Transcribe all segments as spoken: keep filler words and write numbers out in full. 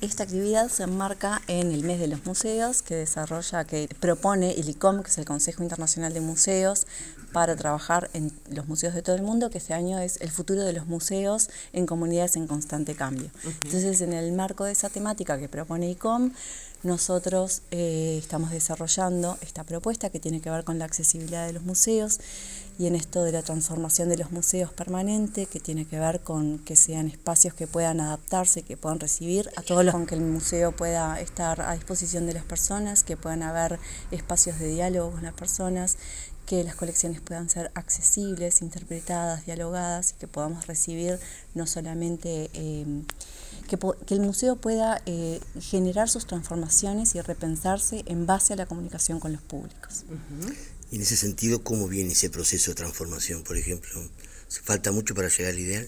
Esta actividad se enmarca en el mes de los museos que desarrolla, que propone el I C O M, que es el Consejo Internacional de Museos, para trabajar en los museos de todo el mundo, que este año es el futuro de los museos en comunidades en constante cambio. Uh-huh. Entonces, en el marco de esa temática que propone I C O M, nosotros eh, estamos desarrollando esta propuesta que tiene que ver con la accesibilidad de los museos y en esto de la transformación de los museos permanente, que tiene que ver con que sean espacios que puedan adaptarse, que puedan recibir a todos los, con que el museo pueda estar a disposición de las personas, que puedan haber espacios de diálogo con las personas, que las colecciones puedan ser accesibles, interpretadas, dialogadas y que podamos recibir no solamente eh, que, que el museo pueda eh, generar sus transformaciones y repensarse en base a la comunicación con los públicos. Uh-huh. Y en ese sentido, ¿cómo viene ese proceso de transformación, por ejemplo? ¿Se falta mucho para llegar al ideal?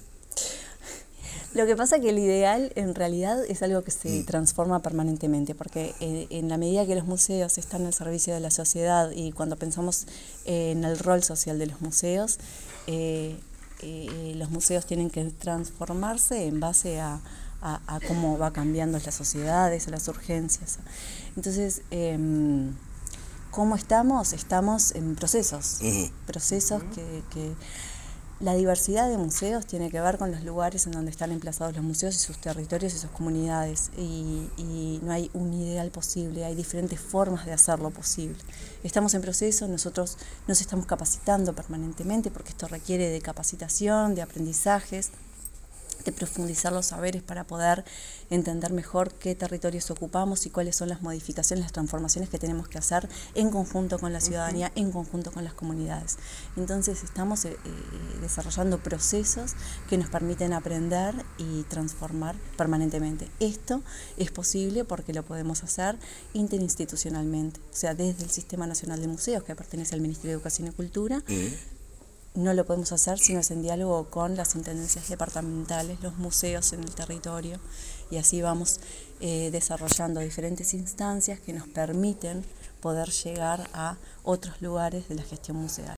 Lo que pasa es que el ideal en realidad es algo que se mm. transforma permanentemente, porque eh, en la medida que los museos están al servicio de la sociedad y cuando pensamos eh, en el rol social de los museos, eh, eh, los museos tienen que transformarse en base a, a, a cómo va cambiando las sociedades, a las urgencias. Entonces, eh, ¿cómo estamos? Estamos en procesos, uh-huh. procesos uh-huh. que... que La diversidad de museos tiene que ver con los lugares en donde están emplazados los museos y sus territorios y sus comunidades. Y, y no hay un ideal posible, hay diferentes formas de hacerlo posible. Estamos en proceso, nosotros nos estamos capacitando permanentemente porque esto requiere de capacitación, de aprendizajes, de profundizar los saberes para poder entender mejor qué territorios ocupamos y cuáles son las modificaciones, las transformaciones que tenemos que hacer en conjunto con la ciudadanía, en conjunto con las comunidades. Entonces estamos eh, desarrollando procesos que nos permiten aprender y transformar permanentemente. Esto es posible porque lo podemos hacer interinstitucionalmente, o sea, desde el Sistema Nacional de Museos, que pertenece al Ministerio de Educación y Cultura, ¿Mm? No lo podemos hacer si no es en diálogo con las intendencias departamentales, los museos en el territorio, y así vamos eh, desarrollando diferentes instancias que nos permiten poder llegar a otros lugares de la gestión museal.